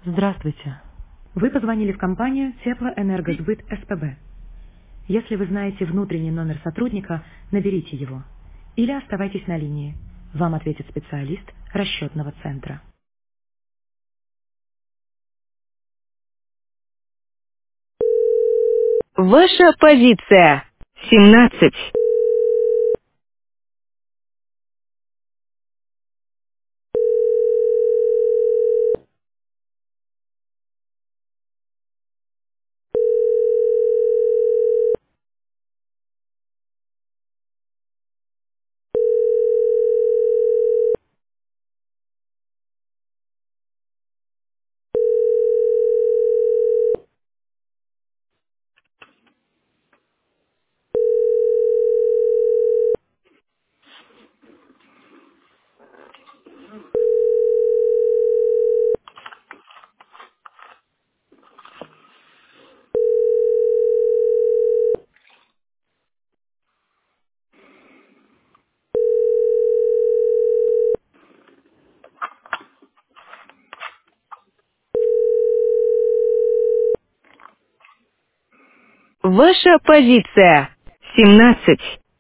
Здравствуйте. Вы позвонили в компанию Теплоэнергосбыт СПБ. Если вы знаете внутренний номер сотрудника, наберите его. Или оставайтесь на линии. Вам ответит специалист расчетного центра. Ваша позиция. 17. Ваша позиция. 17.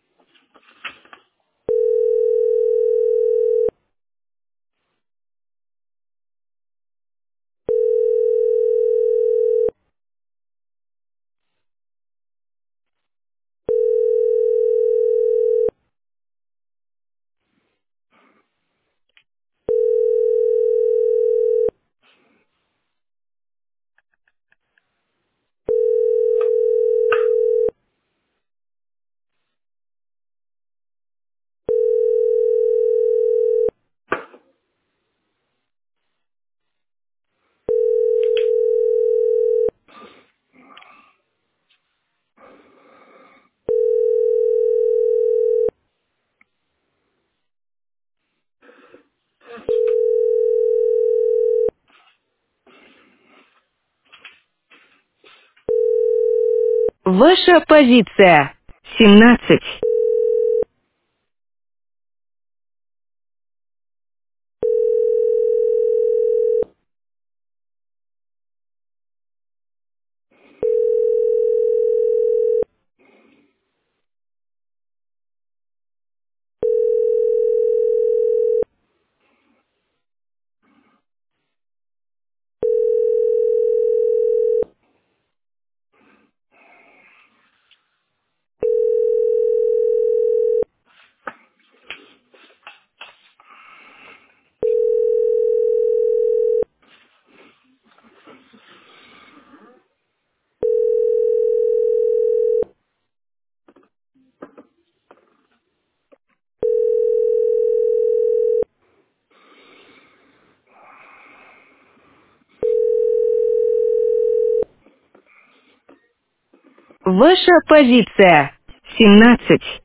Ваша позиция. 17. Ваша позиция. 17.